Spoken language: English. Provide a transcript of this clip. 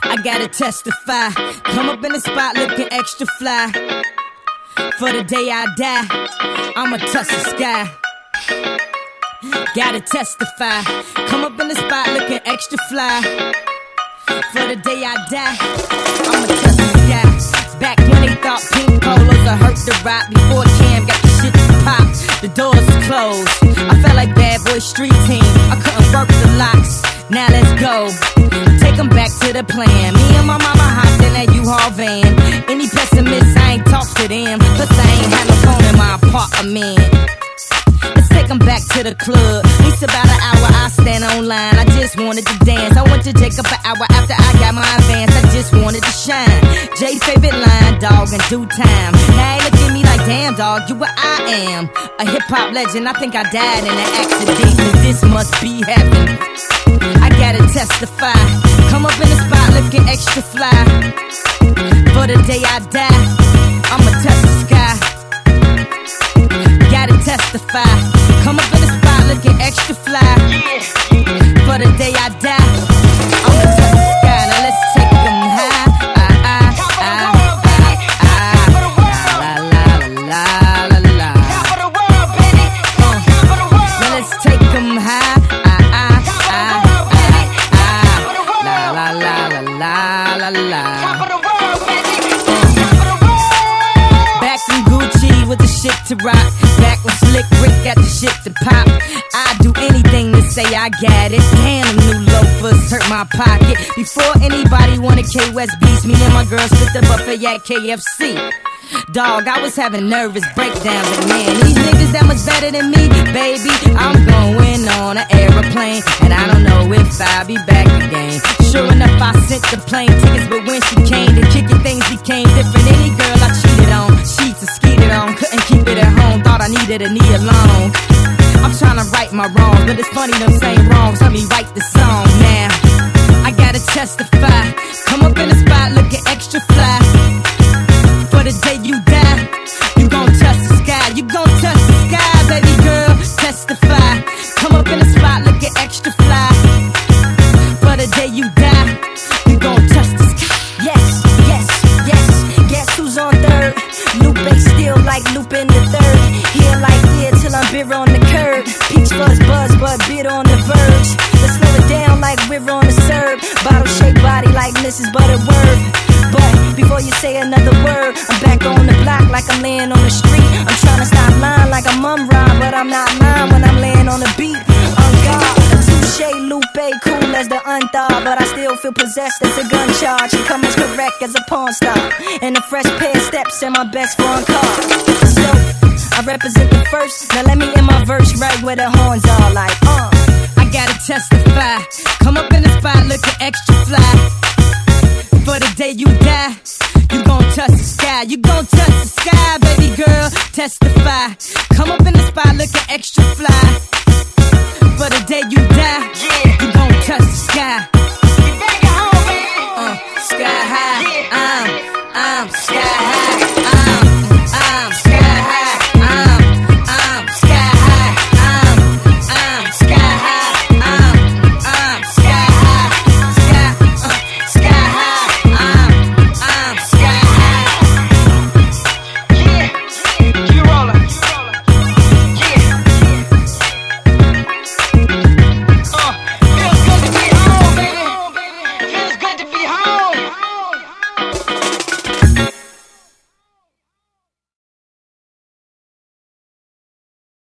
I gotta testify. Come up in the spot looking extra fly. For the day I die, I'ma touch the sky. Gotta testify. Come up in the spot looking extra fly. For the day I die, I'ma touch the sky. Back when they thought pink polos would hurt the rock. Before Cam got the shit to pop, the doors was closed. I felt like Bad Boy Street Team. I couldn't work the locks. Now let's go. Take them back to the plan. Me and my mama hopped in that U-Haul van. Any pessimists, I ain't talk to them. Plus I ain't had no phone in my apartment. Let's take them back to the club. At least about an hour I stand online. I just wanted to dance. I went to Jacob an hour after I got my advance. I just wanted to shine. Jay's favorite line, dog, in due time. Now they look at me like, damn, dog, you what I am. A hip-hop legend. I think I died in an accident, cause this must be heaven. I gotta testify. Come up in the spot looking extra fly. For the day I die, I'ma touch the sky. Gotta testify. Come up in the spot looking extra fly. For the day I die, I'ma touch the sky. Now let's take them high. La la la la la. Now let's take them high. La la la. Back from Gucci with the shit to rock. Back when Slick Rick got the shit to pop. I'd do anything to say I got it. Damn, them new loafers hurt my pocket. Before anybody wanted K-West beats, me and my girls split the buffet at KFC. Dog, I was having nervous breakdowns, but man, these niggas that much better than me, baby. I'm going on an aeroplane, and I don't know if I'll be back again. Sure enough, I sent the plane tickets, but when she came to kick it, things became different. Any girl I cheated on, sheets and skeeted on, couldn't keep it at home, thought I needed a knee alone. I'm trying to right my wrongs, but it's funny them same wrongs help me write the song. Now, I gotta testify. Come up in the spot looking extra fly. For the day you die, you gon' touch the sky. You gon' touch the sky, baby girl. Testify. Come up in the spot looking extra fly. For the day you die, you gon' touch the sky. Yes, yes, yes. Guess who's on third? Lupe still like Lupin the third. Here like here till I'm bitter on the curb. Peach fuzz buzz, but bitter on the verge. Let's slow it down like we're on the serve. Bottle shaped body like Mrs. Butterworth. But before you say another word, I'm back on the block like I'm laying on the street. I'm trying to stop lying like I'm rhyme, but I'm not lying when I'm laying on the beat. On God, touche, Lupe, cool as the unthaw, but I still feel possessed as a gun charge. And come as correct as a pawn star, and a fresh pair of steps in my best foreign car. So I represent the first. Now let me in my verse right where the horns are like. I gotta testify. Come up in the spot looking extra fly. For the day you die, you gon' touch the sky. You gon' touch the sky, baby girl. Testify. Come up in the spot looking extra fly.